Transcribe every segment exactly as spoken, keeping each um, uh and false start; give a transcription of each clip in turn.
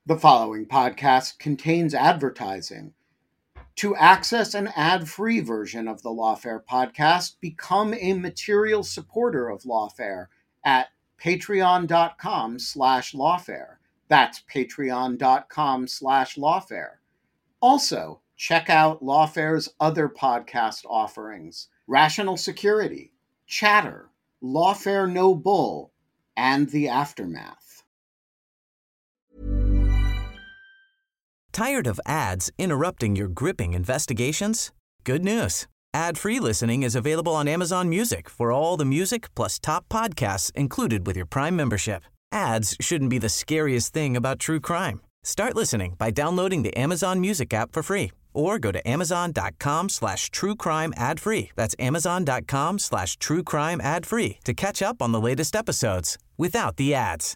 The following podcast contains advertising. To access an ad-free version of the Lawfare podcast, become a material supporter of Lawfare at patreon.com slash lawfare. That's patreon.com slash lawfare. Also, check out Lawfare's other podcast offerings: Rational Security, Chatter, Lawfare No Bull, and The Aftermath. Tired of ads interrupting your gripping investigations? Good news. Ad-free listening is available on Amazon Music for all the music plus top podcasts included with your Prime membership. Ads shouldn't be the scariest thing about true crime. Start listening by downloading the Amazon Music app for free or go to amazon.com slash true crime ad free. That's amazon.com slash true crime ad free to catch up on the latest episodes without the ads.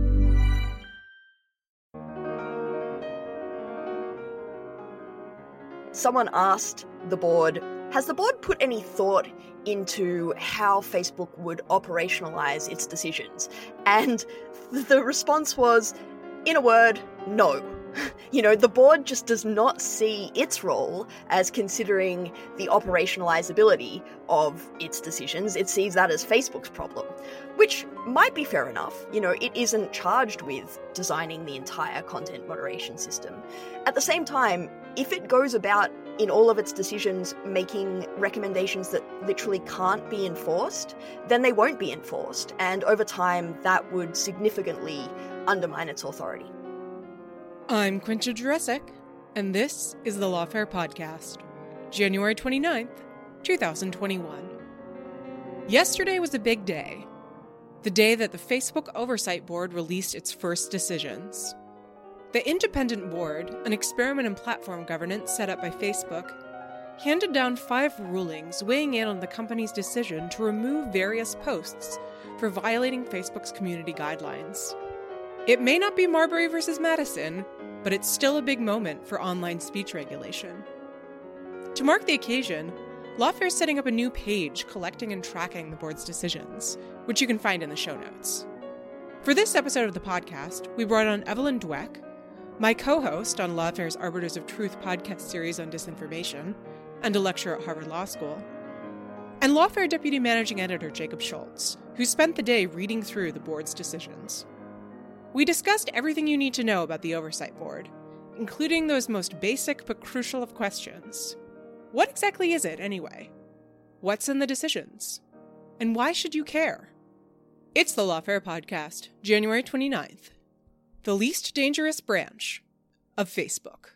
Someone asked the board, has the board put any thought into how Facebook would operationalize its decisions? And the response was, in a word, no. You know, the board just does not see its role as considering the operationalizability of its decisions. It sees that as Facebook's problem, which might be fair enough. You know, it isn't charged with designing the entire content moderation system. At the same time, if it goes about in all of its decisions making recommendations that literally can't be enforced, then they won't be enforced. And over time, that would significantly undermine its authority. I'm Quinta Jurecic, and this is the Lawfare Podcast, January twenty-ninth, twenty twenty-one. Yesterday was a big day. The day that the Facebook Oversight Board released its first decisions. The Independent Board, an experiment in platform governance set up by Facebook, handed down five rulings weighing in on the company's decision to remove various posts for violating Facebook's community guidelines. It may not be Marbury versus Madison, but it's still a big moment for online speech regulation. To mark the occasion, Lawfare is setting up a new page collecting and tracking the board's decisions, which you can find in the show notes. For this episode of the podcast, we brought on Evelyn Dweck, my co-host on Lawfare's Arbiters of Truth podcast series on disinformation, and a lecturer at Harvard Law School, and Lawfare Deputy Managing Editor Jacob Schultz, who spent the day reading through the board's decisions. We discussed everything you need to know about the Oversight Board, including those most basic but crucial of questions. What exactly is it, anyway? What's in the decisions? And why should you care? It's the Lawfare Podcast, January twenty-ninth. The least dangerous branch of Facebook.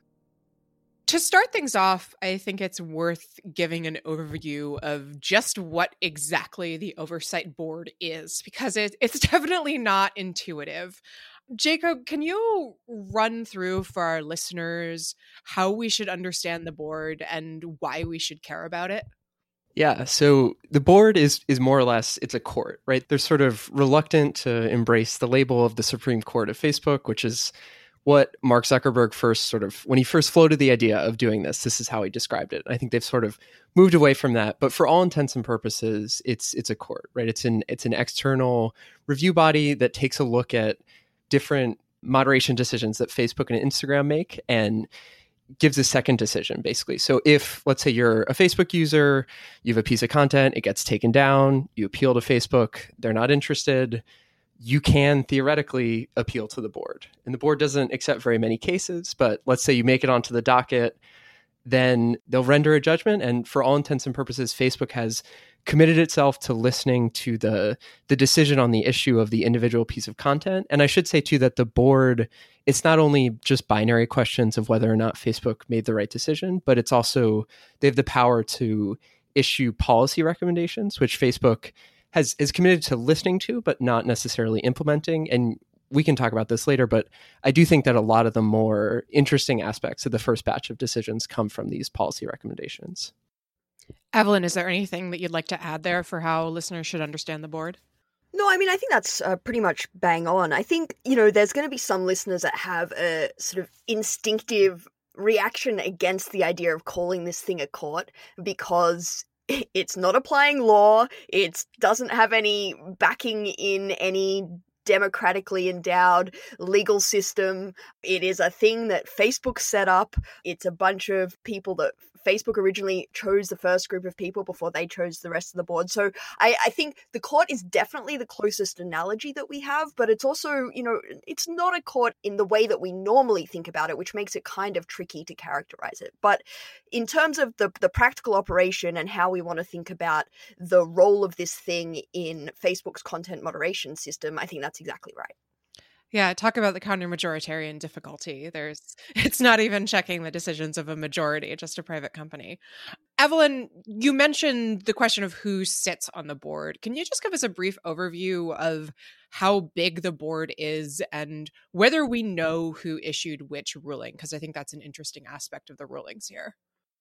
To start things off, I think it's worth giving an overview of just what exactly the Oversight Board is, because it, it's definitely not intuitive. Jacob, can you run through for our listeners how we should understand the board and why we should care about it? Yeah, so the board is is more or less, it's a court, right? They're sort of reluctant to embrace the label of the Supreme Court of Facebook, which is what Mark Zuckerberg first sort of, when he first floated the idea of doing this, this is how he described it. I think they've sort of moved away from that, but for all intents and purposes, it's it's a court, right? It's an it's an external review body that takes a look at different moderation decisions that Facebook and Instagram make and gives a second decision, basically. So if, let's say you're a Facebook user, you have a piece of content, it gets taken down, you appeal to Facebook, they're not interested, you can theoretically appeal to the board. And the board doesn't accept very many cases, but let's say you make it onto the docket, then they'll render a judgment. And for all intents and purposes, Facebook has committed itself to listening to the the decision on the issue of the individual piece of content. And I should say, too, that the board, it's not only just binary questions of whether or not Facebook made the right decision, but it's also, they have the power to issue policy recommendations, which Facebook has is committed to listening to, but not necessarily implementing. And we can talk about this later, but I do think that a lot of the more interesting aspects of the first batch of decisions come from these policy recommendations. Evelyn, is there anything that you'd like to add there for how listeners should understand the board? No, I mean, I think that's uh, pretty much bang on. I think, you know, there's going to be some listeners that have a sort of instinctive reaction against the idea of calling this thing a court because it's not applying law, it doesn't have any backing in any democratically endowed legal system. It is a thing that Facebook set up. It's a bunch of people that Facebook originally chose, the first group of people before they chose the rest of the board. So I, I think the court is definitely the closest analogy that we have, but it's also, you know, it's not a court in the way that we normally think about it, which makes it kind of tricky to characterize it. But in terms of the, the practical operation and how we want to think about the role of this thing in Facebook's content moderation system, I think that's exactly right. Yeah, talk about the counter-majoritarian difficulty. There's, it's not even checking the decisions of a majority, just a private company. Evelyn, you mentioned the question of who sits on the board. Can you just give us a brief overview of how big the board is and whether we know who issued which ruling? Because I think that's an interesting aspect of the rulings here.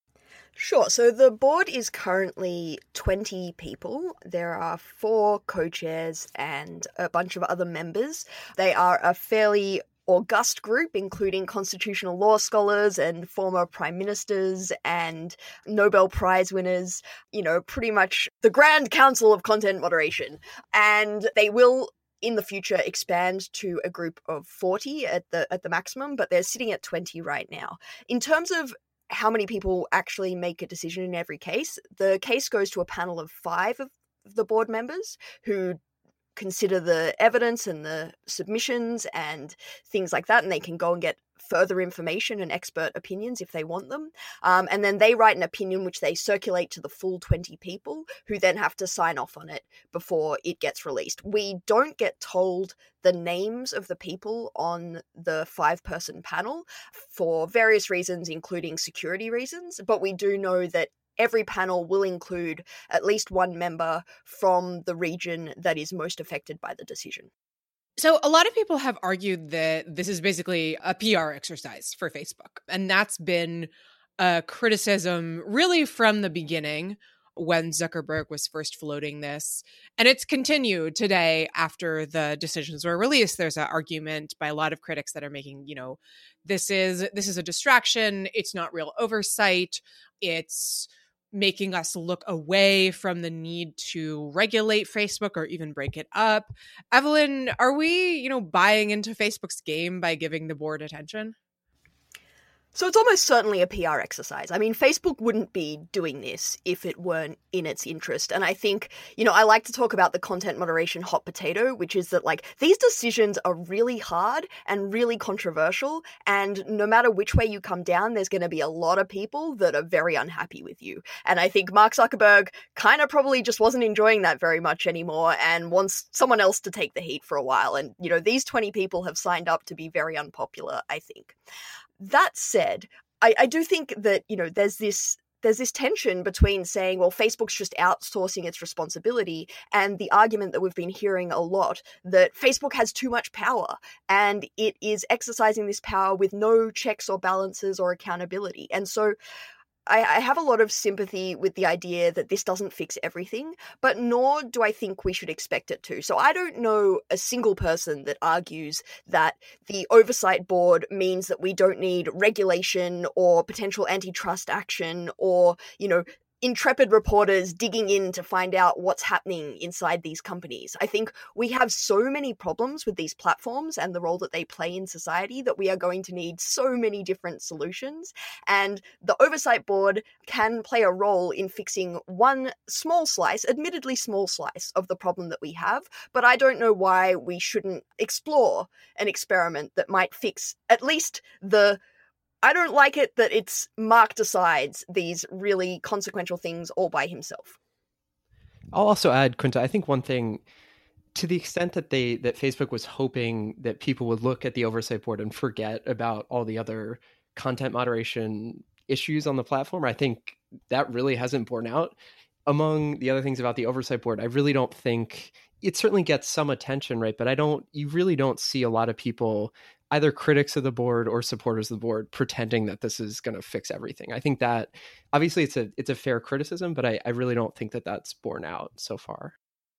Sure. So the board is currently twenty people. There are four co-chairs and a bunch of other members. They are a fairly august group, including constitutional law scholars and former prime ministers and Nobel Prize winners, you know, pretty much the Grand Council of Content Moderation. And they will in the future expand to a group of forty at the at the maximum, but they're sitting at twenty right now. In terms of how many people actually make a decision in every case, the case goes to a panel of five of the board members who consider the evidence and the submissions and things like that, and they can go and get further information and expert opinions if they want them. Um, and then they write an opinion which they circulate to the full twenty people who then have to sign off on it before it gets released. We don't get told the names of the people on the five-person panel for various reasons, including security reasons, but we do know that every panel will include at least one member from the region that is most affected by the decision. So a lot of people have argued that this is basically a P R exercise for Facebook. And that's been a criticism really from the beginning when Zuckerberg was first floating this. And it's continued today after the decisions were released. There's an argument by a lot of critics that are making, you know, this is this is a distraction. It's not real oversight. It's making us look away from the need to regulate Facebook or even break it up. Evelyn, are we, you know, buying into Facebook's game by giving the board attention? So it's almost certainly a P R exercise. I mean, Facebook wouldn't be doing this if it weren't in its interest. And I think, you know, I like to talk about the content moderation hot potato, which is that, like, these decisions are really hard and really controversial. And no matter which way you come down, there's going to be a lot of people that are very unhappy with you. And I think Mark Zuckerberg kind of probably just wasn't enjoying that very much anymore and wants someone else to take the heat for a while. And, you know, these twenty people have signed up to be very unpopular, I think. That said, I, I do think that, you know, there's this there's this tension between saying, well, Facebook's just outsourcing its responsibility, and the argument that we've been hearing a lot that Facebook has too much power and it is exercising this power with no checks or balances or accountability. And so I, I have a lot of sympathy with the idea that this doesn't fix everything, but nor do I think we should expect it to. So I don't know a single person that argues that the oversight board means that we don't need regulation or potential antitrust action or, you know, intrepid reporters digging in to find out what's happening inside these companies. I think we have so many problems with these platforms and the role that they play in society that we are going to need so many different solutions. And the oversight board can play a role in fixing one small slice, admittedly small slice, of the problem that we have. But I don't know why we shouldn't explore an experiment that might fix at least the I don't like it that it's Mark decides these really consequential things all by himself. I'll also add, Quinta, I think one thing, to the extent that they that Facebook was hoping that people would look at the oversight board and forget about all the other content moderation issues on the platform, I think that really hasn't borne out. Among the other things about the oversight board, I really don't think it certainly gets some attention, right? But I don't, you really don't see a lot of people, either critics of the board or supporters of the board, pretending that this is going to fix everything. I think that obviously it's a it's a fair criticism, but I, I really don't think that that's borne out so far.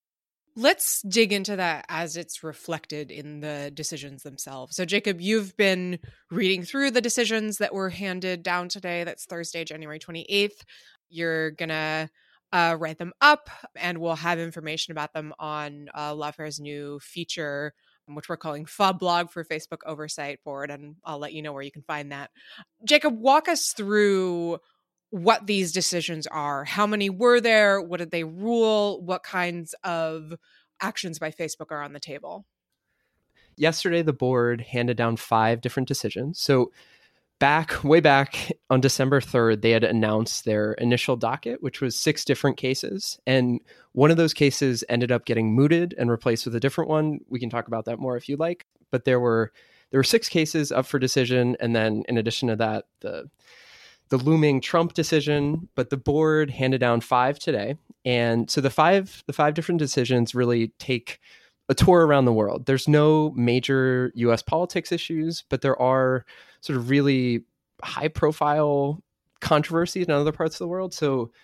Let's dig into that as it's reflected in the decisions themselves. So, Jacob, you've been reading through the decisions that were handed down today. That's Thursday, January twenty-eighth. You're going to uh, write them up, and we'll have information about them on uh, Lawfare's new feature which we're calling F O B blog for Facebook Oversight Board, and I'll let you know where you can find that. Jacob, walk us through what these decisions are. How many were there? What did they rule? What kinds of actions by Facebook are on the table? Yesterday, the board handed down five different decisions. So back, way back on December third, they had announced their initial docket, which was six different cases. And one of those cases ended up getting mooted and replaced with a different one. We can talk about that more if you like. But there were there were six cases up for decision. And then in addition to that, the the looming Trump decision, but the board handed down five today. And so the five the five different decisions really take a tour around the world. There's no major U S politics issues, but there are sort of really high profile controversies in other parts of the world. So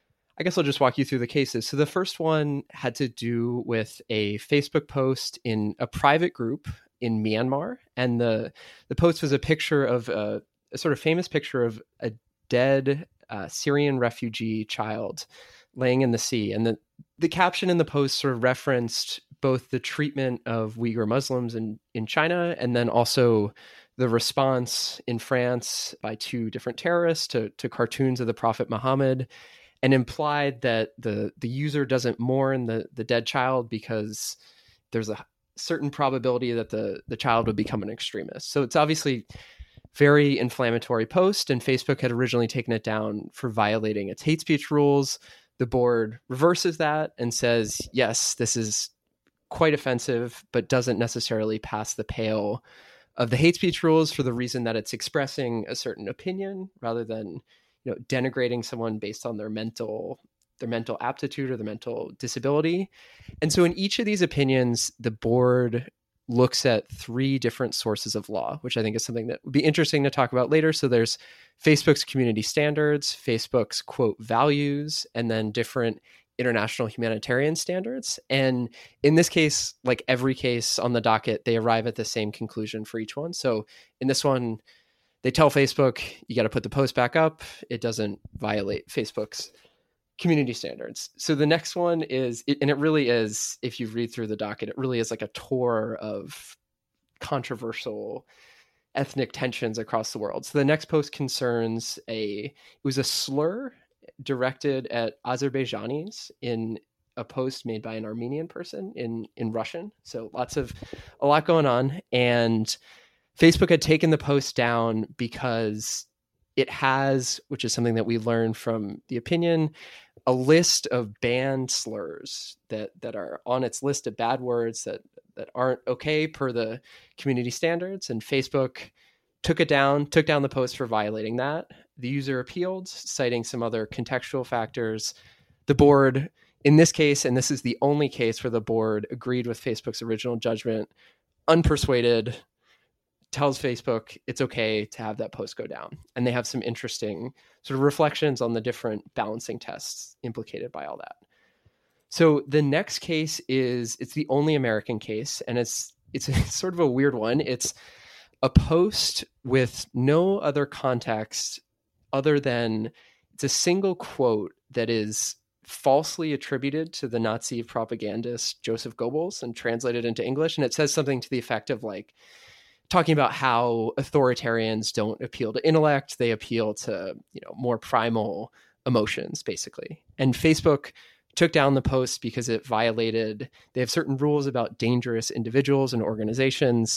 I guess I'll just walk you through the cases. So the first one had to do with a Facebook post in a private group in Myanmar. And the, the post was a picture of a, a sort of famous picture of a dead uh, Syrian refugee child laying in the sea. And the, the caption in the post sort of referenced both the treatment of Uyghur Muslims in, in China, and then also the response in France by two different terrorists to, to cartoons of the Prophet Muhammad, and implied that the, the user doesn't mourn the, the dead child because there's a certain probability that the, the child would become an extremist. So it's obviously very inflammatory post, and Facebook had originally taken it down for violating its hate speech rules. The board reverses that and says, yes, this is quite offensive, but doesn't necessarily pass the pale of the hate speech rules for the reason that it's expressing a certain opinion rather than, you know, denigrating someone based on their mental their mental aptitude or their mental disability. And so in each of these opinions, the board looks at three different sources of law, which I think is something that would be interesting to talk about later. So there's Facebook's community standards, Facebook's quote values, and then different international humanitarian standards. And in this case, like every case on the docket, they arrive at the same conclusion for each one. So in this one, they tell Facebook, you got to put the post back up. It doesn't violate Facebook's community standards. So the next one is, and it really is, if you read through the docket, it really is like a tour of controversial ethnic tensions across the world. So the next post concerns a, it was a slur directed at Azerbaijanis in a post made by an Armenian person in, in Russian. So lots of, a lot going on. And Facebook had taken the post down because it has, which is something that we learned from the opinion, a list of banned slurs that, that are on its list of bad words that, that aren't okay per the community standards. And Facebook took it down, took down the post for violating that. The user appealed, citing some other contextual factors. The board, in this case, and this is the only case where the board agreed with Facebook's original judgment, unpersuaded, tells Facebook it's okay to have that post go down. And they have some interesting sort of reflections on the different balancing tests implicated by all that. So the next case is, it's the only American case, and it's it's a, sort of a weird one. It's a post with no other context other than it's a single quote that is falsely attributed to the Nazi propagandist Joseph Goebbels and translated into English. And it says something to the effect of like, talking about how authoritarians don't appeal to intellect, they appeal to, you know, more primal emotions, basically. And Facebook took down the post because it violated, they have certain rules about dangerous individuals and organizations.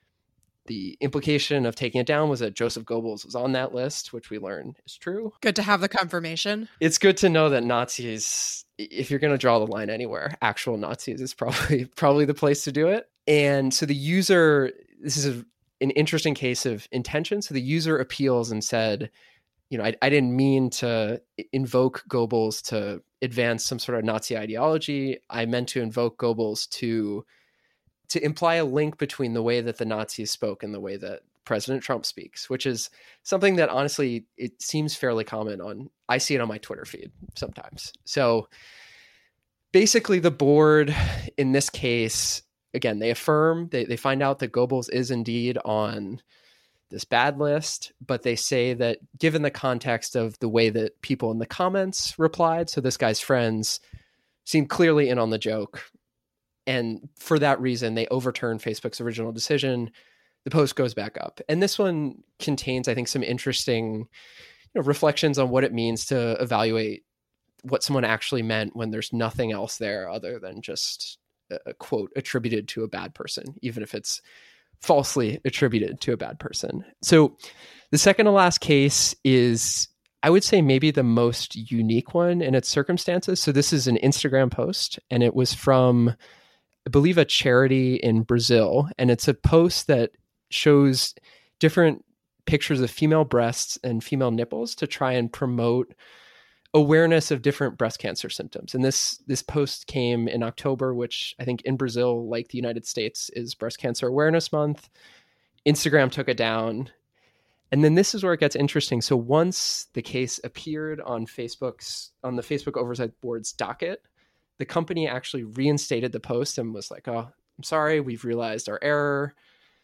The implication of taking it down was that Joseph Goebbels was on that list, which we learned is true. Good to have the confirmation. It's good to know that Nazis, if you're going to draw the line anywhere, actual Nazis is probably probably the place to do it. And so the user, this is a, an interesting case of intention. So the user appeals and said, you know, I, I didn't mean to invoke Goebbels to advance some sort of Nazi ideology. I meant to invoke Goebbels to to imply a link between the way that the Nazis spoke and the way that President Trump speaks, which is something that honestly, it seems fairly common on, I see it on my Twitter feed sometimes. So basically the board in this case, again, they affirm, they, they find out that Goebbels is indeed on this bad list, but they say that given the context of the way that people in the comments replied, so this guy's friends seemed clearly in on the joke, And for that reason, they overturned Facebook's original decision. The post goes back up. And this one contains, I think, some interesting you know, reflections on what it means to evaluate what someone actually meant when there's nothing else there other than just a, a quote attributed to a bad person, even if it's falsely attributed to a bad person. So the second to last case is, I would say, maybe the most unique one in its circumstances. So this is an Instagram post, and it was from, I believe, a charity in Brazil. And it's a post that shows different pictures of female breasts and female nipples to try and promote awareness of different breast cancer symptoms. And this this post came in October, which I think in Brazil, like the United States, is Breast Cancer Awareness Month. Instagram took it down. And then this is where it gets interesting. So once the case appeared on Facebook's, on the Facebook Oversight Board's docket, the company actually reinstated the post and was like, oh, I'm sorry, we've realized our error.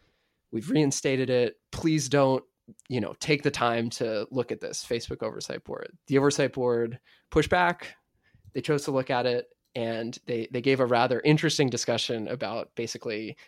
We've reinstated it. Please don't, you know, take the time to look at this, Facebook Oversight Board. The Oversight Board pushed back. They chose to look at it, and they, they gave a rather interesting discussion about basically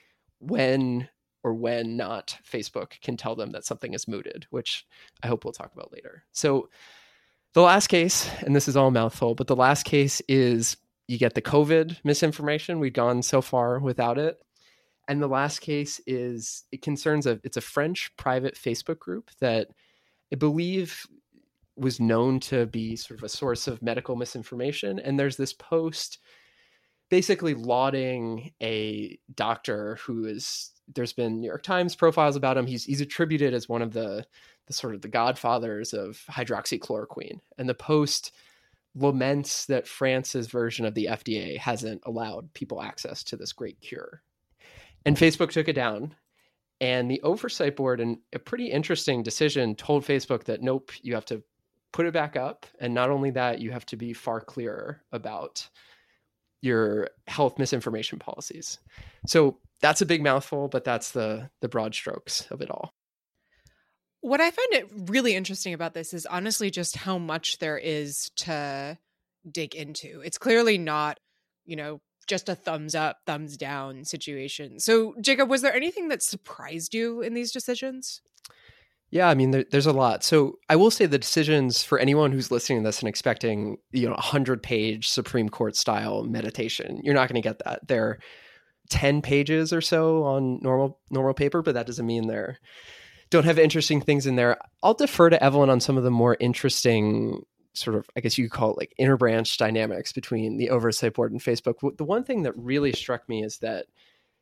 when or when not Facebook can tell them that something is mooted, which I hope we'll talk about later. So the last case, and this is all a mouthful, but the last case is you get the COVID misinformation. We'd gone so far without it. And the last case is, it concerns a, it's a French private Facebook group that I believe was known to be sort of a source of medical misinformation. And there's this post basically lauding a doctor who is, there's been New York Times profiles about him. He's he's attributed as one of the, the sort of the godfathers of hydroxychloroquine. And the post laments that France's version of the F D A hasn't allowed people access to this great cure. And Facebook took it down, and the Oversight Board, in a pretty interesting decision, told Facebook that, nope, you have to put it back up. And not only that, you have to be far clearer about your health misinformation policies. So that's a big mouthful, but that's the the broad strokes of it all. What I find it really interesting about this is honestly just how much there is to dig into. It's clearly not, you know, just a thumbs up, thumbs down situation. So, Jacob, was there anything that surprised you in these decisions? Yeah, I mean, there, there's a lot. So I will say the decisions, for anyone who's listening to this and expecting, you know, a hundred-page Supreme Court style meditation, you're not going to get that. They're ten pages or so on normal normal paper, but that doesn't mean they're don't have interesting things in there. I'll defer to Evelyn on some of the more interesting sort of, I guess you could call it like interbranch dynamics between the Oversight Board and Facebook. The one thing that really struck me is that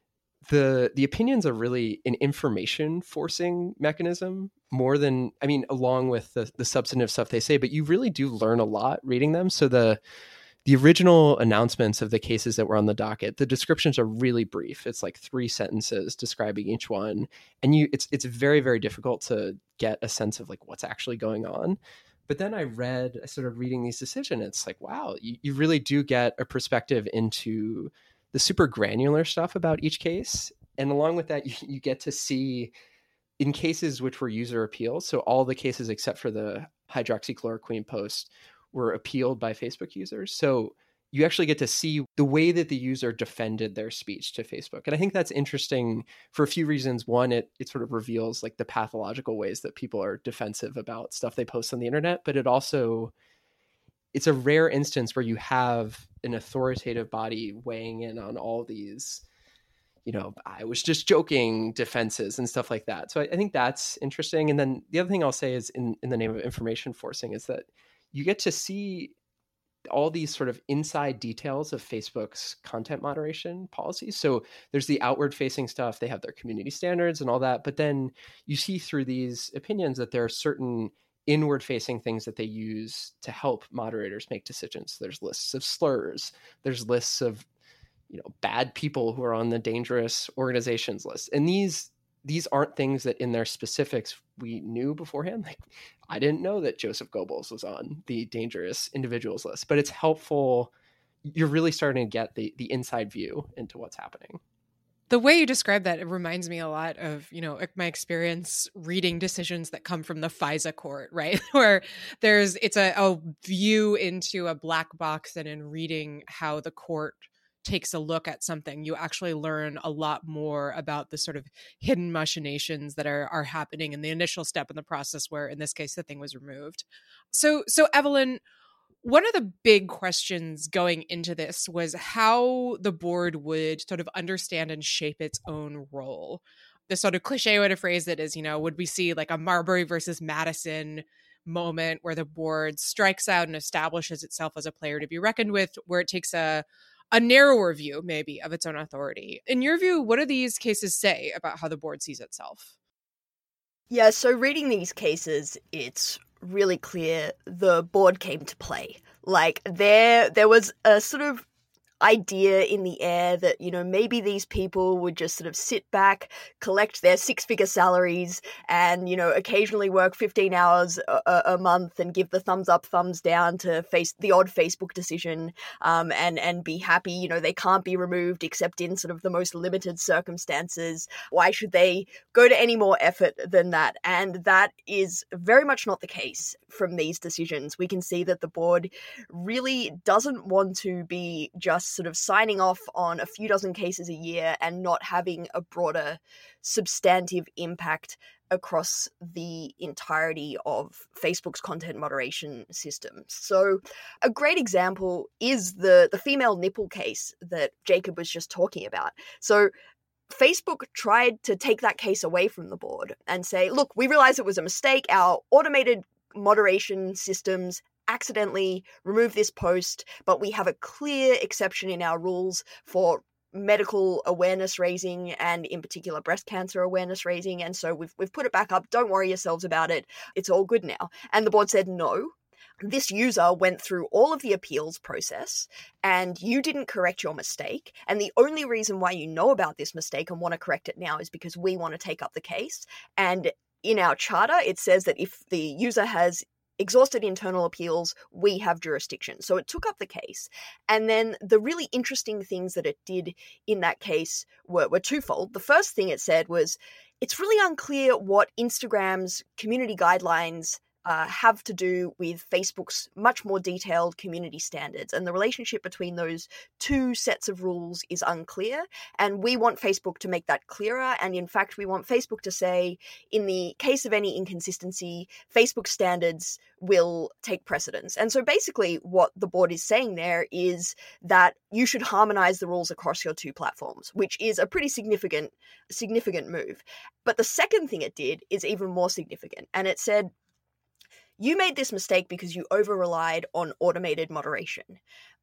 the the opinions are really an information forcing mechanism more than, I mean, along with the, the substantive stuff they say, but you really do learn a lot reading them. So the the original announcements of the cases that were on the docket, the descriptions are really brief. It's like three sentences describing each one. And you it's it's very, very difficult to get a sense of like what's actually going on. But then I read, I started reading these decisions. It's like, wow, you, you really do get a perspective into the super granular stuff about each case. And along with that, you, you get to see in cases which were user appeals. So all the cases except for the hydroxychloroquine post were appealed by Facebook users. So you actually get to see the way that the user defended their speech to Facebook. And I think that's interesting for a few reasons. One, it it sort of reveals like the pathological ways that people are defensive about stuff they post on the internet, but it also, it's a rare instance where you have an authoritative body weighing in on all these, you know, I was just joking defenses and stuff like that. So I, I think that's interesting. And then the other thing I'll say is in, in the name of information forcing is that you get to see all these sort of inside details of Facebook's content moderation policies. So there's the outward facing stuff. They have their community standards and all that. But then you see through these opinions that there are certain inward facing things that they use to help moderators make decisions. There's lists of slurs. There's lists of, you know, bad people who are on the dangerous organizations list. And these these aren't things that in their specifics we knew beforehand. Like, I didn't know that Joseph Goebbels was on the dangerous individuals list, but it's helpful. You're really starting to get the the inside view into what's happening. The way you describe that, it reminds me a lot of, you know, my experience reading decisions that come from the FISA court, right? Where there's, it's a, a view into a black box, and in reading how the court takes a look at something, you actually learn a lot more about the sort of hidden machinations that are are happening in the initial step in the process, where in this case the thing was removed. So so Evelyn, one of the big questions going into this was how the board would sort of understand and shape its own role. The sort of cliche way to phrase it is, you know, would we see like a Marbury versus Madison moment where the board strikes out and establishes itself as a player to be reckoned with, where it takes a a narrower view maybe of its own authority? In your view, what do these cases say about how the board sees itself? Yeah, so reading these cases, it's really clear the board came to play. Like there there was a sort of idea in the air that, you know, maybe these people would just sort of sit back, collect their six-figure salaries, and, you know, occasionally work fifteen hours a, a month and give the thumbs up, thumbs down to face the odd Facebook decision, um, and and be happy. You know, they can't be removed except in sort of the most limited circumstances. Why should they go to any more effort than that? And that is very much not the case from these decisions. We can see that the board really doesn't want to be just sort of signing off on a few dozen cases a year and not having a broader substantive impact across the entirety of Facebook's content moderation system. So a great example is the, the female nipple case that Jacob was just talking about. So Facebook tried to take that case away from the board and say, look, we realize it was a mistake. Our automated moderation systems accidentally remove this post, but we have a clear exception in our rules for medical awareness raising, and in particular breast cancer awareness raising, and so we've we've put it back up. Don't worry yourselves about it. It's all good now. And the board said no. This user went through all of the appeals process and you didn't correct your mistake. And the only reason why you know about this mistake and want to correct it now is because we want to take up the case. And in our charter, it says that if the user has exhausted internal appeals, we have jurisdiction. So it took up the case. And then the really interesting things that it did in that case were, were twofold. The first thing it said was, it's really unclear what Instagram's community guidelines Uh, have to do with Facebook's much more detailed community standards, and the relationship between those two sets of rules is unclear, and we want Facebook to make that clearer. And in fact, we want Facebook to say, in the case of any inconsistency, Facebook standards will take precedence. And so basically what the board is saying there is that you should harmonize the rules across your two platforms, which is a pretty significant significant move. But the second thing it did is even more significant, and it said, you made this mistake because you over-relied on automated moderation.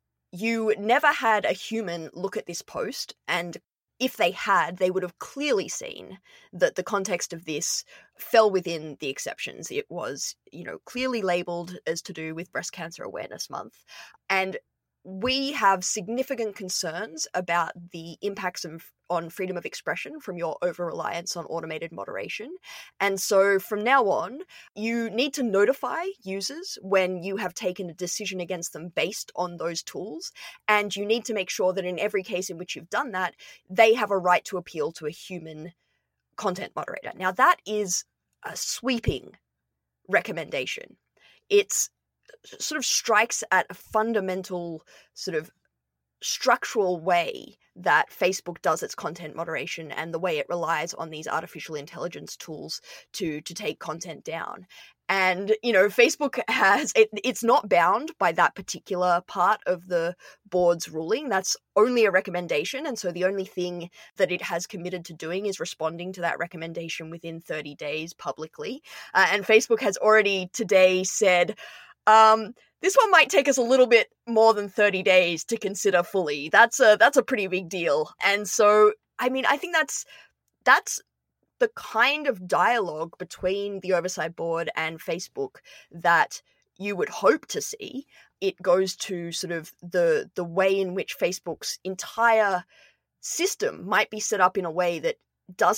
You never had a human look at this post, and if they had, they would have clearly seen that the context of this fell within the exceptions. It was, you know, clearly labeled as to do with Breast Cancer Awareness Month. And we have significant concerns about the impacts of, on freedom of expression from your over-reliance on automated moderation. And so from now on, you need to notify users when you have taken a decision against them based on those tools. And you need to make sure that in every case in which you've done that, they have a right to appeal to a human content moderator. Now, that is a sweeping recommendation. It's sort of strikes at a fundamental sort of structural way that Facebook does its content moderation and the way it relies on these artificial intelligence tools to to take content down. And, you know, Facebook has, it, it's not bound by that particular part of the board's ruling. That's only a recommendation. And so the only thing that it has committed to doing is responding to that recommendation within thirty days publicly. Uh, and Facebook has already today said, Um, this one might take us a little bit more than thirty days to consider fully. That's a that's a pretty big deal. And so, I mean, I think that's that's the kind of dialogue between the Oversight Board and Facebook that you would hope to see. It goes to sort of the the way in which Facebook's entire system might be set up in a way that doesn't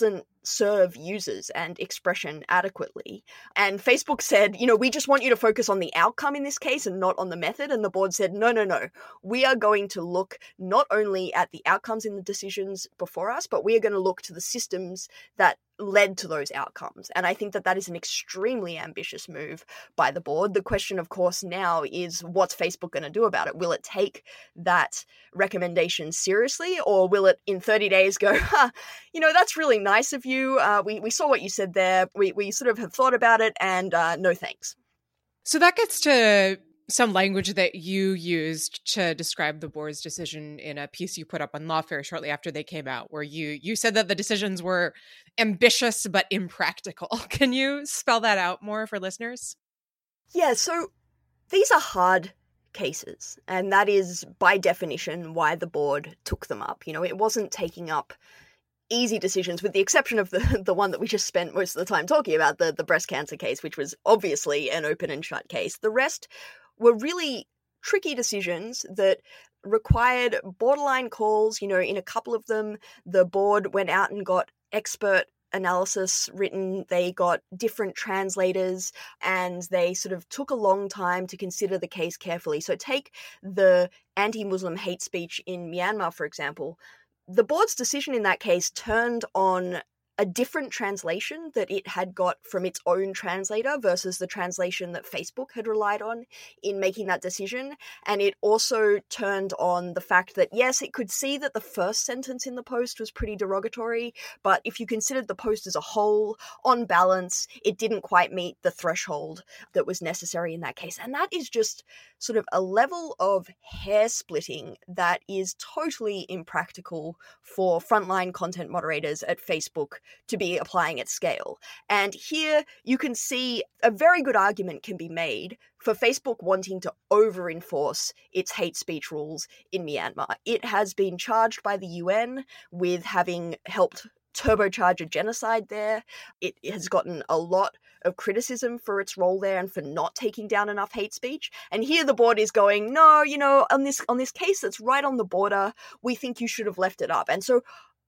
serve users and expression adequately. And Facebook said, you know, we just want you to focus on the outcome in this case and not on the method. And the board said, no, no, no. We are going to look not only at the outcomes in the decisions before us, but we are going to look to the systems that led to those outcomes. And I think that that is an extremely ambitious move by the board. The question, of course, now is what's Facebook going to do about it? Will it take that recommendation seriously, or will it in thirty days go, huh, you know, that's really nice of you. Uh, we, we saw what you said there. We, we sort of have thought about it, and uh, no thanks. So that gets to some language that you used to describe the board's decision in a piece you put up on Lawfare shortly after they came out, where you you said that the decisions were ambitious but impractical. Can you spell that out more for listeners? Yeah, so these are hard cases, and that is by definition why the board took them up. You know, it wasn't taking up easy decisions, with the exception of the the one that we just spent most of the time talking about, the, the breast cancer case, which was obviously an open and shut case. The rest were really tricky decisions that required borderline calls. You know, in a couple of them, the board went out and got expert analysis written, they got different translators, and they sort of took a long time to consider the case carefully. So take the anti-Muslim hate speech in Myanmar, for example. The board's decision in that case turned on a different translation that it had got from its own translator versus the translation that Facebook had relied on in making that decision. And it also turned on the fact that, yes, it could see that the first sentence in the post was pretty derogatory, but if you considered the post as a whole, on balance, it didn't quite meet the threshold that was necessary in that case. And that is just sort of a level of hair splitting that is totally impractical for frontline content moderators at Facebook to be applying at scale. And here you can see a very good argument can be made for Facebook wanting to over-enforce its hate speech rules in Myanmar. It has been charged by the U N with having helped turbocharge a genocide there. It has gotten a lot of criticism for its role there and for not taking down enough hate speech. And here the board is going, no, you know, on this on this case that's right on the border, we think you should have left it up. And so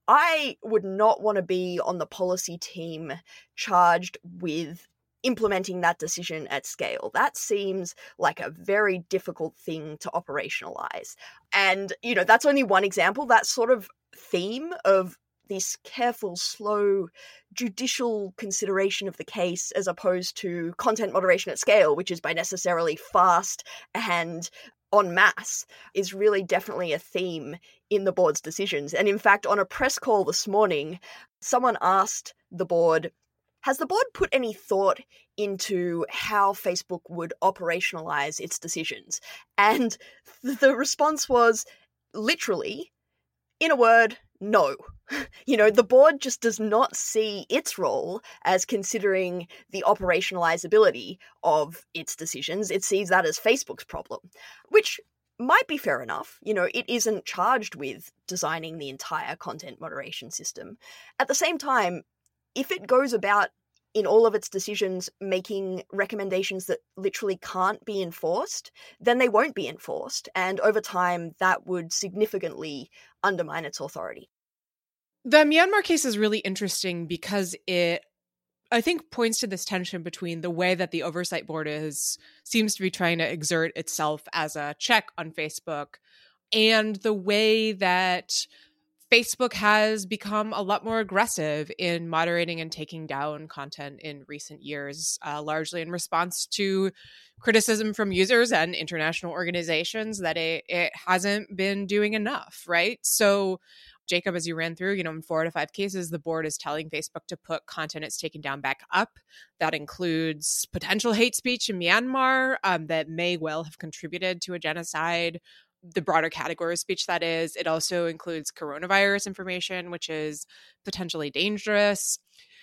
I would not want to be on the policy team charged with implementing that decision at scale. That seems like a very difficult thing to operationalize. And, you know, that's only one example. That sort of theme of this careful, slow, judicial consideration of the case as opposed to content moderation at scale, which is by necessarily fast and en masse, is really definitely a theme in the board's decisions. And in fact, on a press call this morning, someone asked the board, has the board put any thought into how Facebook would operationalize its decisions? And the response was literally, in a word, no. You know, the board just does not see its role as considering the operationalizability of its decisions. It sees that as Facebook's problem, which might be fair enough. You know, it isn't charged with designing the entire content moderation system. At the same time, if it goes about in all of its decisions making recommendations that literally can't be enforced, then they won't be enforced. And over time, that would significantly undermine its authority. The Myanmar case is really interesting because it, I think, points to this tension between the way that the oversight board is seems to be trying to exert itself as a check on Facebook and the way that Facebook has become a lot more aggressive in moderating and taking down content in recent years, uh, largely in response to criticism from users and international organizations that it, it hasn't been doing enough, right? So, Jacob, as you ran through, you know, in four to five cases, the board is telling Facebook to put content it's taken down back up. That includes potential hate speech in Myanmar um, that may well have contributed to a genocide, the broader category of speech that is. It also includes coronavirus information, which is potentially dangerous.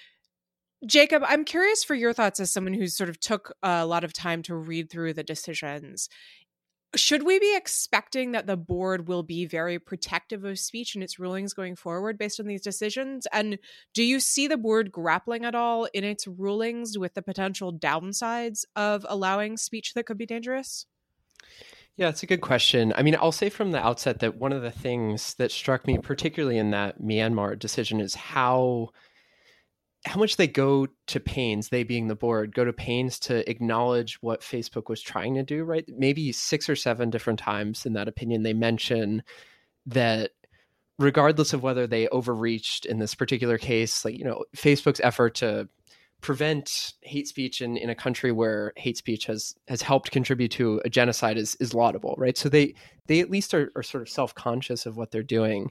Jacob, I'm curious for your thoughts as someone who's sort of took a lot of time to read through the decisions. Should we be expecting that the board will be very protective of speech in its rulings going forward based on these decisions? And do you see the board grappling at all in its rulings with the potential downsides of allowing speech that could be dangerous? Yeah, it's a good question. I mean, I'll say from the outset that one of the things that struck me, particularly in that Myanmar decision, is how how much they go to pains, they being the board, go to pains to acknowledge what Facebook was trying to do, right? Maybe six or seven different times in that opinion, they mention that regardless of whether they overreached in this particular case, like, you know, Facebook's effort to prevent hate speech in, in a country where hate speech has has helped contribute to a genocide is is laudable, right? So they they at least are, are sort of self-conscious of what they're doing.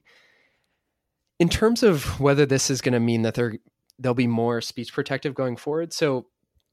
In terms of whether this is going to mean that they're there'll be more speech protective going forward. So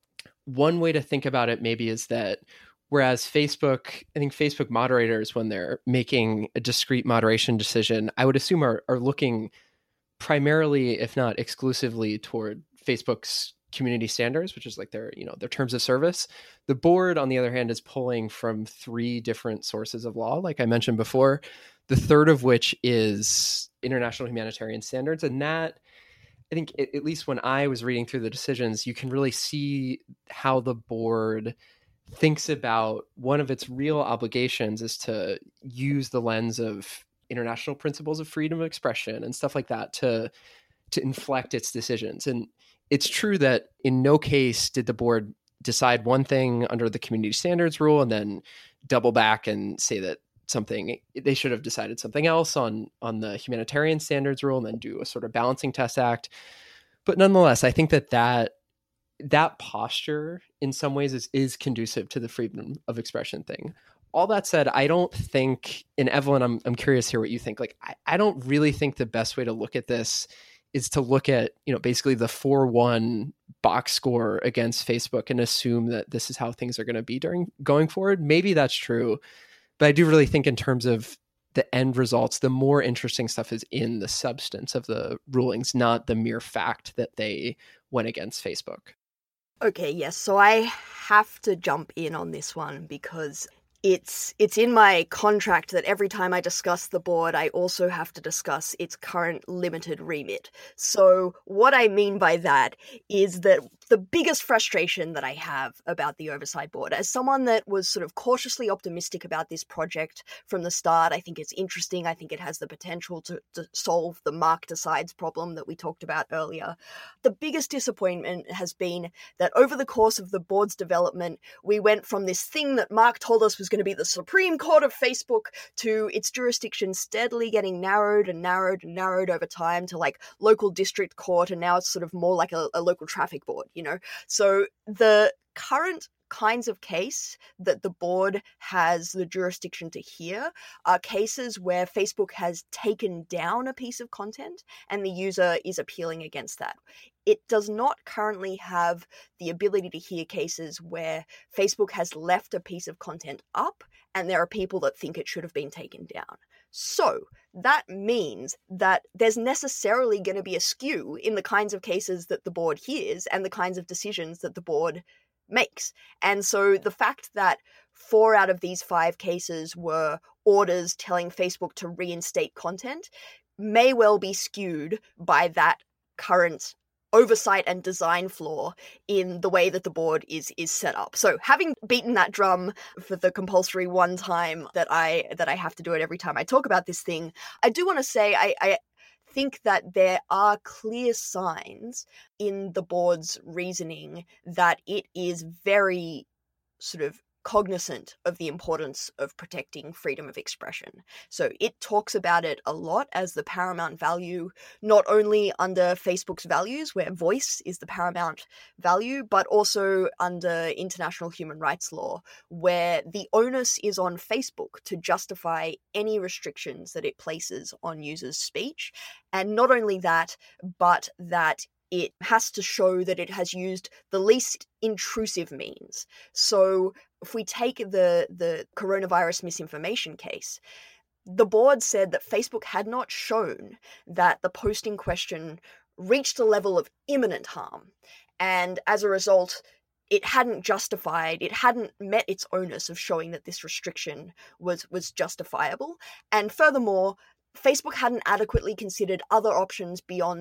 one way to think about it maybe is that whereas Facebook, I think Facebook moderators, when they're making a discrete moderation decision, I would assume are, are looking primarily, if not exclusively, toward Facebook's community standards, which is like their, you know, their terms of service. The board, on the other hand, is pulling from three different sources of law, like I mentioned before, the third of which is international humanitarian standards. And that, I think, at least when I was reading through the decisions, you can really see how the board thinks about one of its real obligations is to use the lens of international principles of freedom of expression and stuff like that to to inflect its decisions. And it's true that in no case did the board decide one thing under the community standards rule and then double back and say that something they should have decided something else on on the humanitarian standards rule and then do a sort of balancing test act. But nonetheless, I think that that that posture in some ways is is conducive to the freedom of expression thing. All that said, I don't think, and Evelyn, I'm I'm curious here what you think. Like, I, I don't really think the best way to look at this is to look at, you know, basically the four one box score against Facebook and assume that this is how things are going to be during going forward. Maybe that's true. But I do really think in terms of the end results, the more interesting stuff is in the substance of the rulings, not the mere fact that they went against Facebook. Okay, yes. So I have to jump in on this one because it's it's in my contract that every time I discuss the board, I also have to discuss its current limited remit. So what I mean by that is that the biggest frustration that I have about the Oversight Board, as someone that was sort of cautiously optimistic about this project from the start, I think it's interesting. I think it has the potential to, to solve the Mark decides problem that we talked about earlier. The biggest disappointment has been that over the course of the board's development, we went from this thing that Mark told us was going to be the Supreme Court of Facebook to its jurisdiction steadily getting narrowed and narrowed and narrowed over time to like local district court, and now it's sort of more like a, a local traffic board, you know? So the current kinds of case that the board has the jurisdiction to hear are cases where Facebook has taken down a piece of content and the user is appealing against that. It does not currently have the ability to hear cases where Facebook has left a piece of content up and there are people that think it should have been taken down. So that means that there's necessarily going to be a skew in the kinds of cases that the board hears and the kinds of decisions that the board makes. And so the fact that four out of these five cases were orders telling Facebook to reinstate content may well be skewed by that current oversight and design flaw in the way that the board is is set up. So having beaten that drum for the compulsory one time that I that I have to do it every time I talk about this thing, I do want to say I, I think that there are clear signs in the board's reasoning that it is very sort of cognizant of the importance of protecting freedom of expression. So it talks about it a lot as the paramount value, not only under Facebook's values, where voice is the paramount value, but also under international human rights law, where the onus is on Facebook to justify any restrictions that it places on users' speech. And not only that, but that it has to show that it has used the least intrusive means. So if we take the, the coronavirus misinformation case, the board said that Facebook had not shown that the post in question reached a level of imminent harm. And as a result, it hadn't justified, it hadn't met its onus of showing that this restriction was, was justifiable. And furthermore, Facebook hadn't adequately considered other options beyond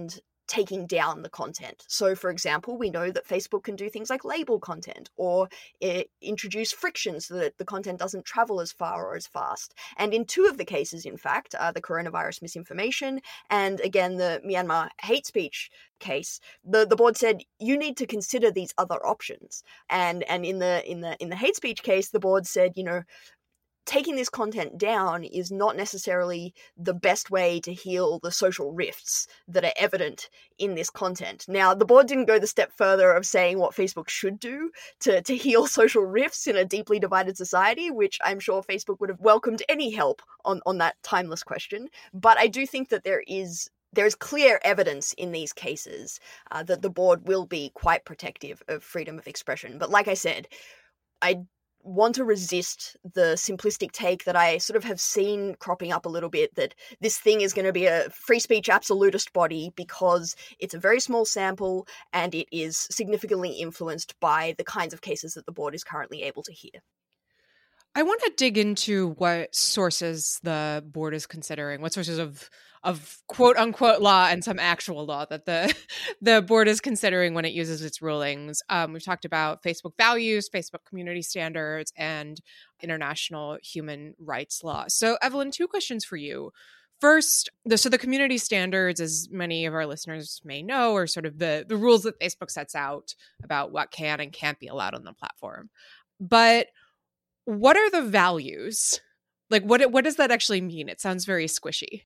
taking down the content. So, for example, we know that Facebook can do things like label content or uh, introduce friction so that the content doesn't travel as far or as fast. And in two of the cases, in fact, uh, the coronavirus misinformation and, again, the Myanmar hate speech case, the, the board said you need to consider these other options. And and in the in the in the hate speech case, the board said, you know, taking this content down is not necessarily the best way to heal the social rifts that are evident in this content. Now, the board didn't go the step further of saying what Facebook should do to, to heal social rifts in a deeply divided society, which I'm sure Facebook would have welcomed any help on, on that timeless question. But I do think that there is there is clear evidence in these cases uh, that the board will be quite protective of freedom of expression. But like I said, I want to resist the simplistic take that I sort of have seen cropping up a little bit, that this thing is going to be a free speech absolutist body, because it's a very small sample and it is significantly influenced by the kinds of cases that the board is currently able to hear. I want to dig into what sources the board is considering, what sources of of quote unquote law and some actual law that the the board is considering when it uses its rulings. Um, we've talked about Facebook values, Facebook community standards, and international human rights law. So, Evelyn, two questions for you. First, the, so the community standards, as many of our listeners may know, are sort of the, the rules that Facebook sets out about what can and can't be allowed on the platform. But what are the values? Like, what what does that actually mean? It sounds very squishy.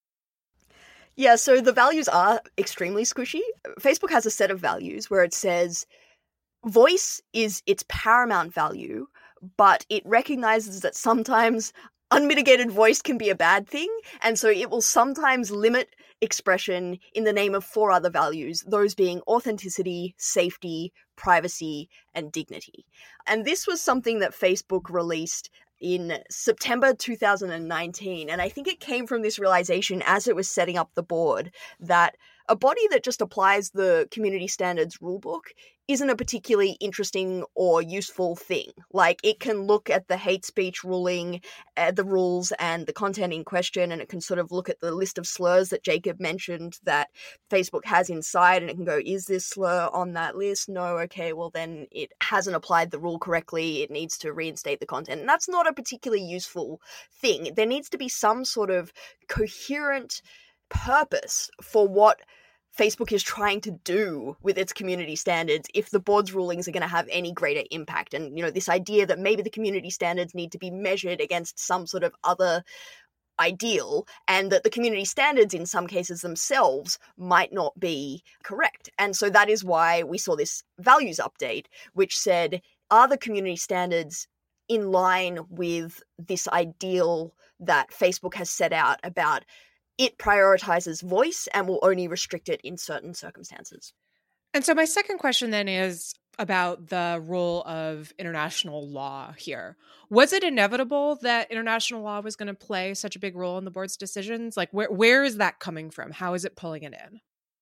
Yeah, so the values are extremely squishy. Facebook has a set of values where it says voice is its paramount value, but it recognizes that sometimes unmitigated voice can be a bad thing, and so it will sometimes limit expression in the name of four other values, those being authenticity, safety, privacy, and dignity. And this was something that Facebook released in September two thousand nineteen, and I think it came from this realization as it was setting up the board that a body that just applies the community standards rulebook isn't a particularly interesting or useful thing. Like, it can look at the hate speech ruling, uh, the rules and the content in question, and it can sort of look at the list of slurs that Jacob mentioned that Facebook has inside, and it can go, is this slur on that list? No, okay, well then it hasn't applied the rule correctly, it needs to reinstate the content. And that's not a particularly useful thing. There needs to be some sort of coherent purpose for what Facebook is trying to do with its community standards if the board's rulings are going to have any greater impact. And, you know, this idea that maybe the community standards need to be measured against some sort of other ideal, and that the community standards in some cases themselves might not be correct. And so that is why we saw this values update, which said, are the community standards in line with this ideal that Facebook has set out about it prioritizes voice and will only restrict it in certain circumstances. And so my second question then is about the role of international law here. Was it inevitable that international law was going to play such a big role in the board's decisions? Like, where where is that coming from? How is it pulling it in?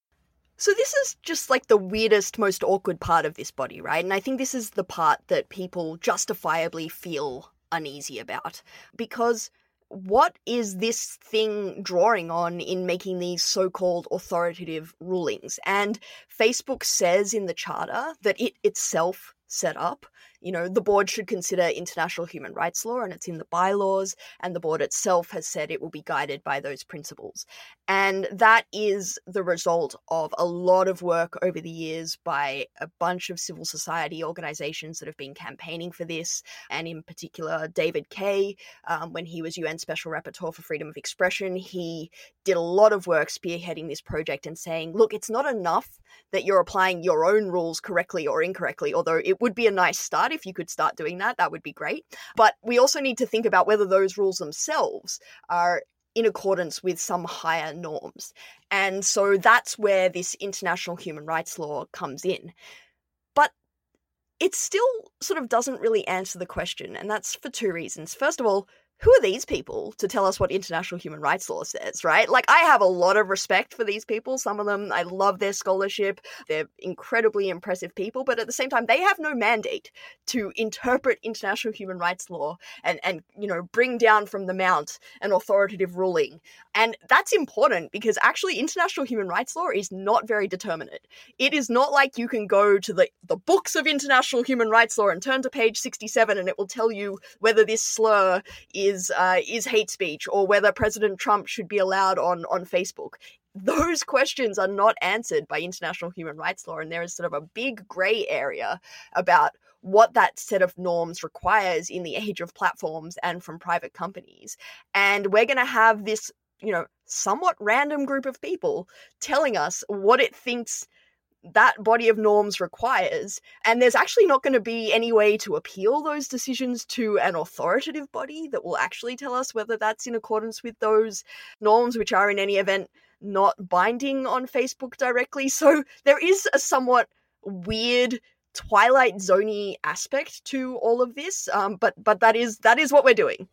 So this is just like the weirdest, most awkward part of this body, right? And I think this is the part that people justifiably feel uneasy about, because what is this thing drawing on in making these so-called authoritative rulings? And Facebook says in the charter that it itself set up, you know, the board should consider international human rights law, and it's in the bylaws, and the board itself has said it will be guided by those principles. And that is the result of a lot of work over the years by a bunch of civil society organizations that have been campaigning for this, and in particular, David Kaye, um, when he was U N Special Rapporteur for Freedom of Expression, he did a lot of work spearheading this project and saying, look, it's not enough that you're applying your own rules correctly or incorrectly, although it would be a nice start if you could start doing that, that would be great. But we also need to think about whether those rules themselves are in accordance with some higher norms. And so that's where this international human rights law comes in. But it still sort of doesn't really answer the question, and that's for two reasons. First of all, who are these people to tell us what international human rights law says, right? Like, I have a lot of respect for these people. Some of them, I love their scholarship. They're incredibly impressive people, but at the same time, they have no mandate to interpret international human rights law and, and, you know, bring down from the mount an authoritative ruling. And that's important because actually international human rights law is not very determinate. It is not like you can go to the, the books of international human rights law and turn to page sixty-seven and it will tell you whether this slur is Is, uh, is hate speech or whether President Trump should be allowed on, on Facebook. Those questions are not answered by international human rights law, and there is sort of a big grey area about what that set of norms requires in the age of platforms and from private companies. And we're going to have this, you know, somewhat random group of people telling us what it thinks that body of norms requires, and there's actually not going to be any way to appeal those decisions to an authoritative body that will actually tell us whether that's in accordance with those norms, which are in any event not binding on Facebook directly. So there is a somewhat weird Twilight Zone-y aspect to all of this, um, but but that is that is what we're doing.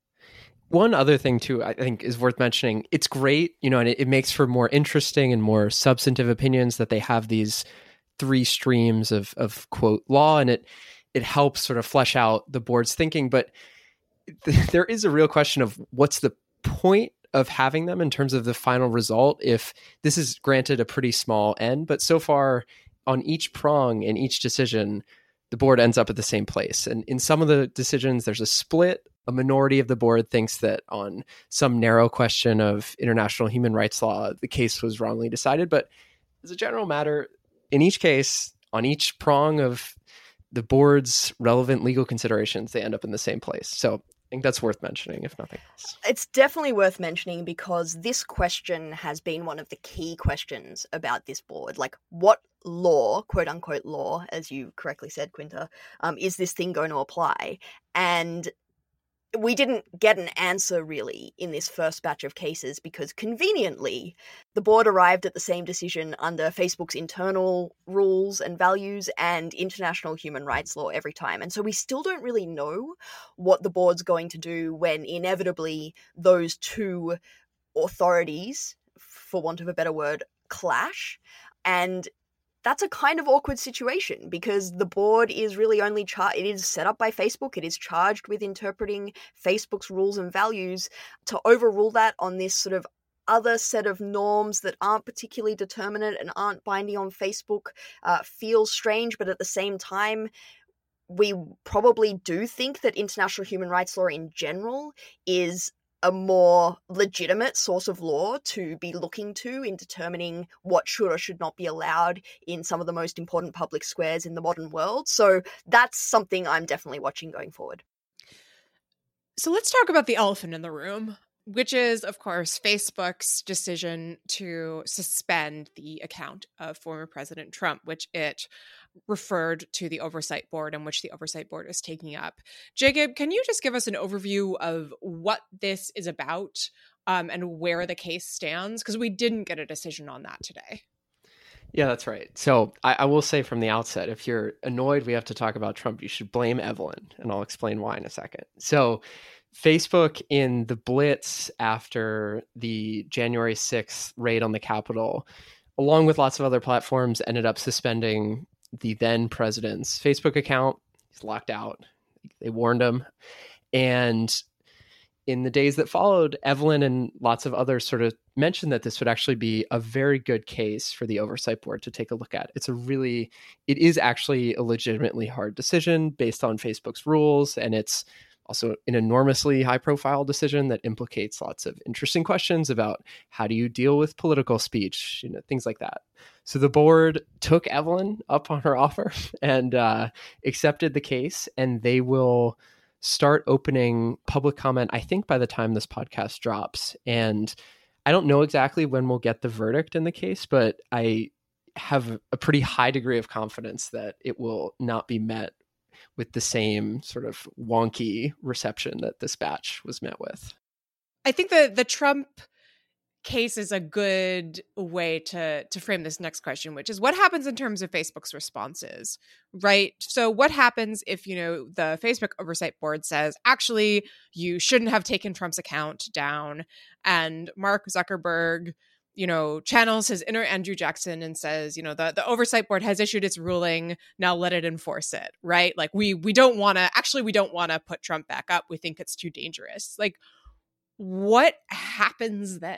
One other thing, too, I think is worth mentioning. It's great, you know, and it, it makes for more interesting and more substantive opinions that they have these three streams of, of quote, law, and it it helps sort of flesh out the board's thinking. But th- there is a real question of what's the point of having them in terms of the final result if this is granted a pretty small n, but so far on each prong and each decision, the board ends up at the same place. And in some of the decisions, there's a split. A minority of the board thinks that on some narrow question of international human rights law, the case was wrongly decided. But as a general matter, in each case, on each prong of the board's relevant legal considerations, they end up in the same place. So I think that's worth mentioning, if nothing else. It's definitely worth mentioning because this question has been one of the key questions about this board. Like, what law, quote unquote law, as you correctly said, Quinta, um, is this thing going to apply? And we didn't get an answer really in this first batch of cases because conveniently the board arrived at the same decision under Facebook's internal rules and values and international human rights law every time. And so we still don't really know what the board's going to do when inevitably those two authorities, for want of a better word, clash. And that's a kind of awkward situation because the board is really only char- it is set up by Facebook. It is charged with interpreting Facebook's rules and values. To overrule that on this sort of other set of norms that aren't particularly determinate and aren't binding on Facebook uh, feels strange, but at the same time, we probably do think that international human rights law in general is a more legitimate source of law to be looking to in determining what should or should not be allowed in some of the most important public squares in the modern world. So that's something I'm definitely watching going forward. So let's talk about the elephant in the room, which is, of course, Facebook's decision to suspend the account of former President Trump, which it referred to the oversight board and which the oversight board is taking up. Jacob, can you just give us an overview of what this is about um, and where the case stands? Because we didn't get a decision on that today. Yeah, that's right. So I, I will say from the outset, if you're annoyed we have to talk about Trump, you should blame Evelyn, and I'll explain why in a second. So Facebook, in the blitz after the January sixth raid on the Capitol, along with lots of other platforms, ended up suspending the then president's Facebook account. He's locked out. They warned him. And in the days that followed, Evelyn and lots of others sort of mentioned that this would actually be a very good case for the oversight board to take a look at. It's a really, it is actually a legitimately hard decision based on Facebook's rules. And it's also an enormously high profile decision that implicates lots of interesting questions about how do you deal with political speech, you know, things like that. So the board took Evelyn up on her offer and uh, accepted the case, and they will start opening public comment, I think, by the time this podcast drops. And I don't know exactly when we'll get the verdict in the case, but I have a pretty high degree of confidence that it will not be met with the same sort of wonky reception that this batch was met with. I think the the Trump case is a good way to to frame this next question, which is what happens in terms of Facebook's responses, right? So what happens if, you know, the Facebook Oversight Board says, actually, you shouldn't have taken Trump's account down, and Mark Zuckerberg, you know, channels his inner Andrew Jackson and says, you know, the, the Oversight Board has issued its ruling, now let it enforce it, right? Like, we we don't want to, actually, we don't want to put Trump back up. We think it's too dangerous. Like, what happens then?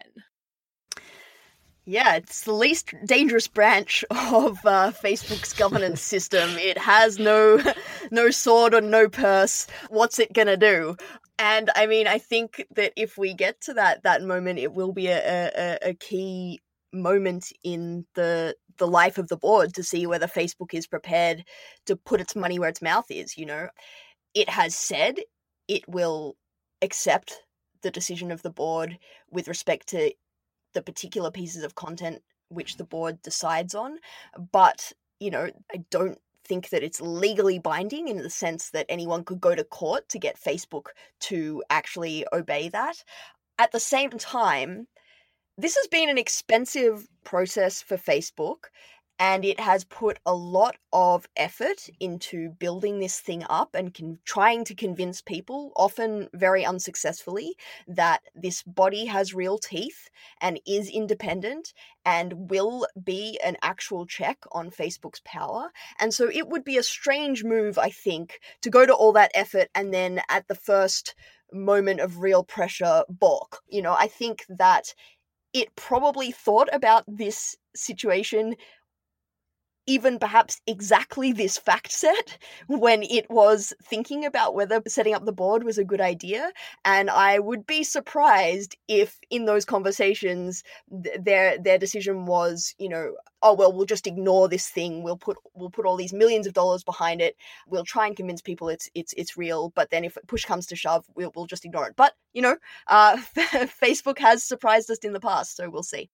Yeah, it's the least dangerous branch of uh, Facebook's governance system. It has no no sword or no purse. What's it gonna do? And I mean, I think that if we get to that that moment, it will be a, a, a key moment in the the life of the board to see whether Facebook is prepared to put its money where its mouth is. You know, it has said it will accept the decision of the board with respect to the particular pieces of content which the board decides on. But, you know, I don't think that it's legally binding in the sense that anyone could go to court to get Facebook to actually obey that. At the same time, this has been an expensive process for Facebook, and it has put a lot of effort into building this thing up and con- trying to convince people, often very unsuccessfully, that this body has real teeth and is independent and will be an actual check on Facebook's power. And so it would be a strange move, I think, to go to all that effort and then at the first moment of real pressure, balk. You know, I think that it probably thought about this situation, even perhaps exactly this fact set, when it was thinking about whether setting up the board was a good idea. And I would be surprised if in those conversations th- their their decision was, you know, oh well, we'll just ignore this thing. We'll put we'll put all these millions of dollars behind it. We'll try and convince people it's it's it's real. But then if push comes to shove, we'll we'll just ignore it. But you know, uh, Facebook has surprised us in the past, so we'll see.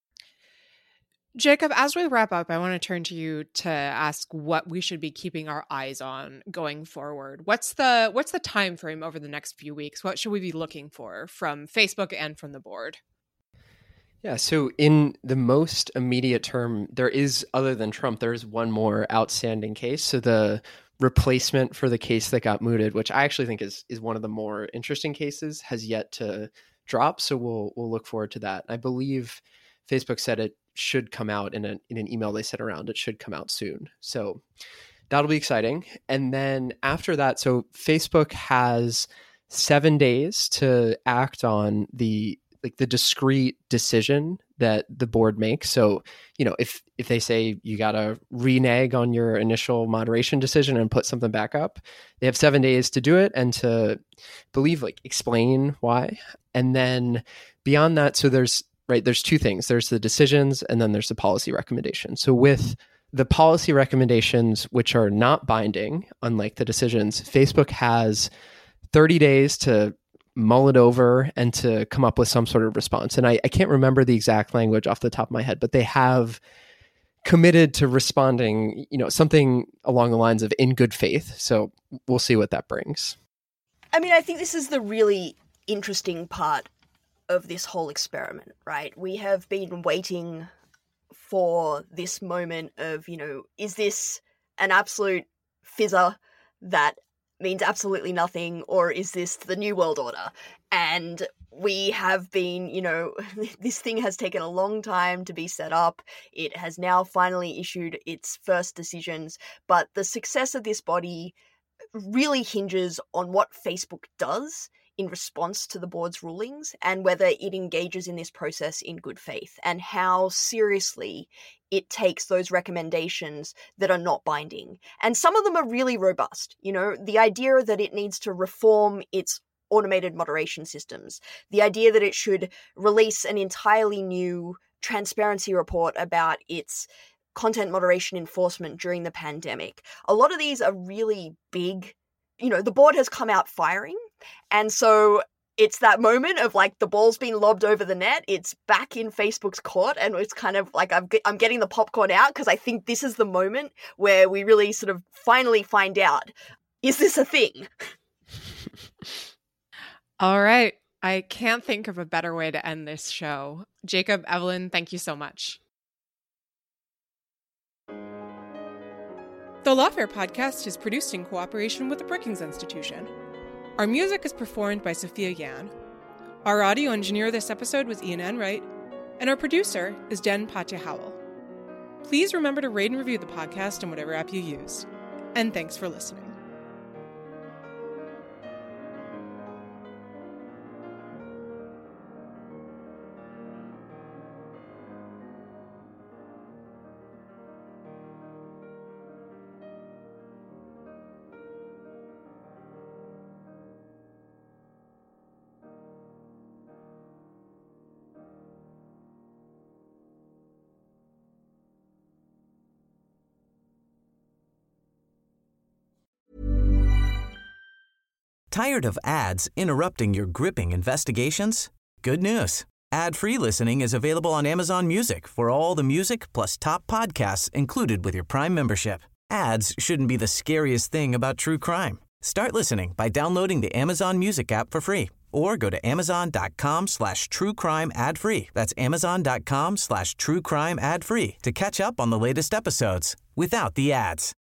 Jacob, as we wrap up, I want to turn to you to ask what we should be keeping our eyes on going forward. What's the what's the time frame over the next few weeks? What should we be looking for from Facebook and from the board? Yeah, so in the most immediate term, there is, other than Trump, there is one more outstanding case. So the replacement for the case that got mooted, which I actually think is is one of the more interesting cases, has yet to drop. So we'll we'll look forward to that. I believe Facebook said it should come out in, a, in an email they sent around. It should come out soon. So that'll be exciting. And then after that, so Facebook has seven days to act on the like the discrete decision that the board makes. So, you know, if if they say you got to renege on your initial moderation decision and put something back up, they have seven days to do it and to believe, like, explain why. And then beyond that, so there's right, there's two things. There's the decisions and then there's the policy recommendations. So with the policy recommendations, which are not binding, unlike the decisions, Facebook has thirty days to mull it over and to come up with some sort of response. And I, I can't remember the exact language off the top of my head, but they have committed to responding, you know, something along the lines of in good faith. So we'll see what that brings. I mean, I think this is the really interesting part of this whole experiment, right? We have been waiting for this moment of, you know, is this an absolute fizzer that means absolutely nothing, or is this the new world order? And we have been, you know, this thing has taken a long time to be set up. It has now finally issued its first decisions, but the success of this body really hinges on what Facebook does in response to the board's rulings and whether it engages in this process in good faith and how seriously it takes those recommendations that are not binding. And some of them are really robust. You know, the idea that it needs to reform its automated moderation systems, the idea that it should release an entirely new transparency report about its content moderation enforcement during the pandemic. A lot of these are really big. You know, the board has come out firing. And so it's that moment of like the ball's been lobbed over the net. It's back in Facebook's court. And it's kind of like I'm, I'm getting the popcorn out because I think this is the moment where we really sort of finally find out, is this a thing? All right. I can't think of a better way to end this show. Jacob, Evelyn, thank you so much. The Lawfare podcast is produced in cooperation with the Brookings Institution. Our music is performed by Sophia Yan. Our audio engineer this episode was Ian Enright, and our producer is Jen Patya-Howell. Please remember to rate and review the podcast on whatever app you use. And thanks for listening. Tired of ads interrupting your gripping investigations? Good news. Ad-free listening is available on Amazon Music for all the music plus top podcasts included with your Prime membership. Ads shouldn't be the scariest thing about true crime. Start listening by downloading the Amazon Music app for free or go to amazon.com slash true crime ad free. That's amazon.com slash true crime ad free to catch up on the latest episodes without the ads.